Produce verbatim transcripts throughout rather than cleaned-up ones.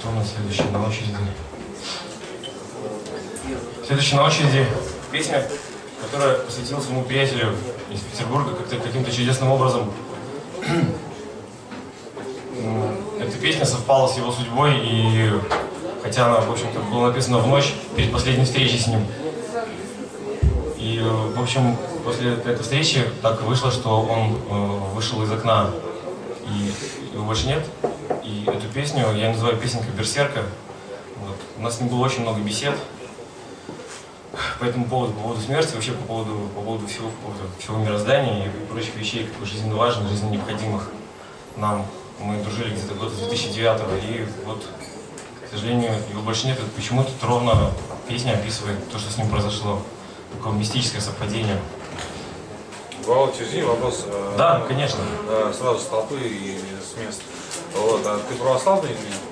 Кто у нас следующий на очереди? Следующий на очереди песня, которая посвятила своему приятелю из Петербурга как-то каким-то чудесным образом. Эта песня совпала с его судьбой, и хотя она, в общем-то, была написана в ночь перед последней встречей с ним. И, в общем, после этой встречи так вышло, что он э, вышел из окна, и его больше нет. И эту песню я называю песенкой «Берсерка». Вот. У нас с ним было очень много бесед по этому поводу, по поводу смерти, вообще по поводу, по поводу всего, по поводу всего мироздания и прочих вещей, как бы жизненно важных, жизненно необходимых нам. Мы дружили где-то год с две тысячи девятого, и вот, к сожалению, его больше нет. Почему-то ровно песня описывает то, что с ним произошло. Такое мистическое совпадение. Володь, извини, вопрос. Да, э, конечно. Э, сразу с толпы и с мест. Вот, а ты православный или нет?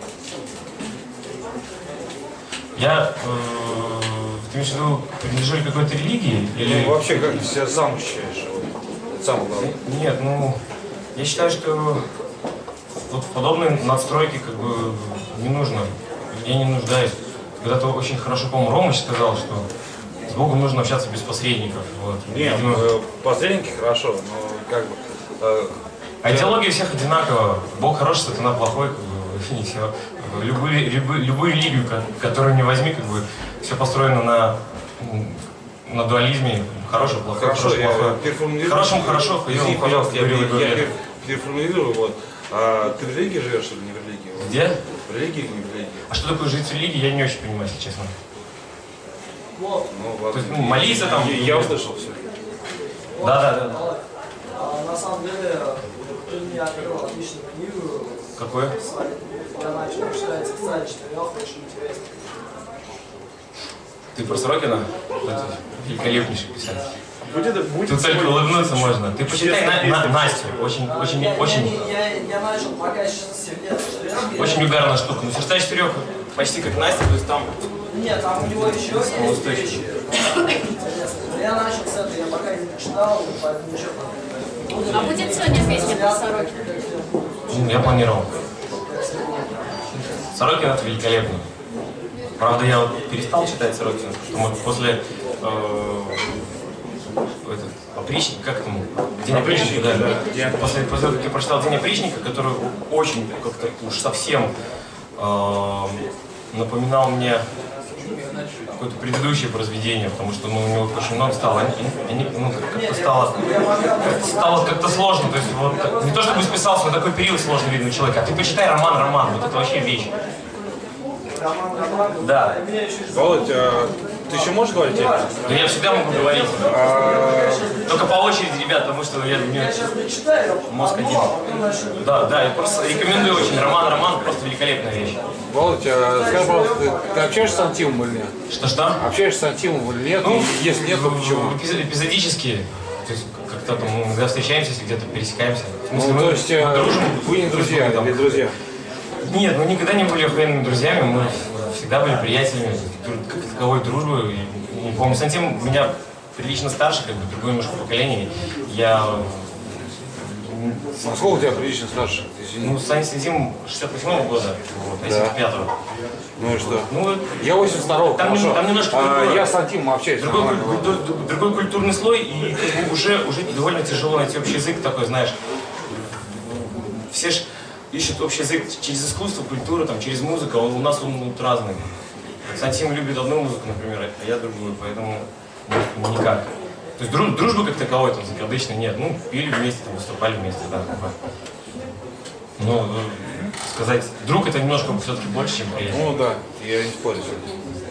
Я, э, ты имеешь в виду, принадлежу к какой-то религии? Или... Ну, вообще, как ты себя сам ощущаешь? Вот, это самое главное. Нет, ну, я считаю, что вот в подобной надстройке как бы не нужно. Я не нуждаюсь. Когда-то очень хорошо, по-моему, Ромыч сказал, что с Богом нужно общаться без посредников. Вот. Нет, Видимо, э, посредники хорошо, но как бы... Э, а идеология всех одинакова. Бог хороший, сатана плохой, как бы, и все. Любую, любую, любую религию, которую не возьми, как бы, все построено на, на дуализме. Хорошее, плохое, хорошо, хорошее, плохое. Переформулирую. Хорошему хорошо, Извини, пожалуйста, я, я, я я, переформулирую. Вот. А ты в религии живешь или не в религии? Вот. Где? В религии или не в религии? А что такое жить в религии, я не очень понимаю, если честно. Ну, ладно. То есть, ну, молиться там... Я, я услышал все. Да, да, да. А, на самом деле, ты мне открыл отличную книгу. Какую? Я начал читать «Царь четырех», очень интересно. Ты про Сорокина? Это великолепнейший писатель. Будет, будет Тут только улыбнуться можно. Ты почитай на, на, Настю. Очень, очень, Я, очень, я, я, я начал пока сейчас «Сердец четырех». очень угарная штука. Но «Сердца четырех» почти как Настя, то есть там... Нет, там у него еще есть вещи. Интересно. Я начал с этого, я пока не читал, поэтому ничего пока. А будет сегодня песня про Сорокина? Ну, я планировал. Сорокин — это великолепно. Правда, я вот перестал читать Сорокина, потому что после э, этот, опричника, как там, День опричника, да, да. После, после того, как я прочитал День опричника, который очень как-то уж совсем э, напоминал мне какое-то предыдущее произведение, потому что ну, у него очень много стало, они, они, ну, как-то стало, как стало как-то сложно, то есть вот, не то чтобы списался, но такой период сложно видно у человека, а ты почитай роман, роман, вот это вообще вещь. Да. Володь, а ты еще можешь говорить? Да я всегда могу говорить. А... Только по очереди, ребят, потому что я мне мозг один. Да, да, я просто рекомендую очень. Роман, роман, просто великолепная вещь. Володь, а, скажи, пожалуйста, ты, ты общаешься с Антимом или нет? Что-что? Общаешься с Антимом или нет? Ну, и если нет, то почему? Эпизодически. То есть как-то там, мы иногда встречаемся, если где-то пересекаемся. В смысле, Ну, мы, то есть мы дружим, вы не друзья, там. или друзья? Нет, мы никогда не были охуенными друзьями, мы всегда были приятелями, как таковой дружбы. Не помню, Сантим меня прилично старше, как бы другое немножко поколение. Я... А сколько у тебя прилично старше? Извини. Ну, Сантим шестьдесят восьмого года, вот, а семьдесят пятого. Ну и что? Ну, я восемьдесят второго, там, хорошо. Там немножко а, другое. я с Антимом общаюсь. Другой, нормально. куль- другой культурный слой, и как бы, уже, уже довольно тяжело найти общий язык такой, знаешь. Все ж ищут общий язык через искусство, культуру, там, через музыку, он, у нас он вот, разный. Сантим любит одну музыку, например, а я другую, поэтому ну, никак. То есть друж, дружбы как таковой там закадычно нет. Ну, пили вместе, там, выступали вместе, да. Но сказать, друг это немножко все-таки больше, чем приятель. Ну да, я не спорю с этим.